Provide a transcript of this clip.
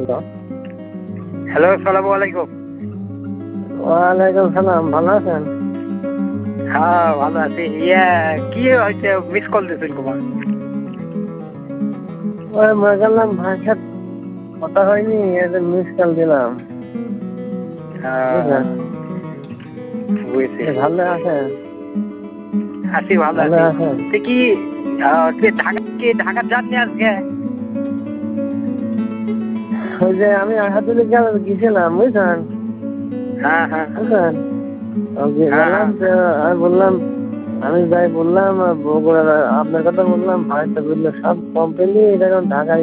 Hello. Hello, আসসালামু আলাইকুম। ওয়ালাইকুম সালাম, ভালো আছেন? হ্যাঁ, ভালো আছি। কি হয়েছে, মিস কল দিয়েছেন তোমার? ওই মনে করলাম ভাইয়ের সাথে কথা হয়নি, মিস কল দিলাম। বুঝলেন? বুঝছি। ভালো আছেন? আছি, ভালো ভালো আছি। আছেন? তুই ঢাকা যাননি আজকে? ওই যে আমি আহাদুলি গেছিলাম, বুঝছেন? হ্যাঁ, হ্যাঁ, বুঝলেন? হ্যাঁ, গেলাম হ্যাঁ। তো আমি বললাম, আমি যাই বললাম বগুড়ার আপনার কথা বললাম, ভাই তো বললো সব কমপ্লিট, এখন ঢাকায়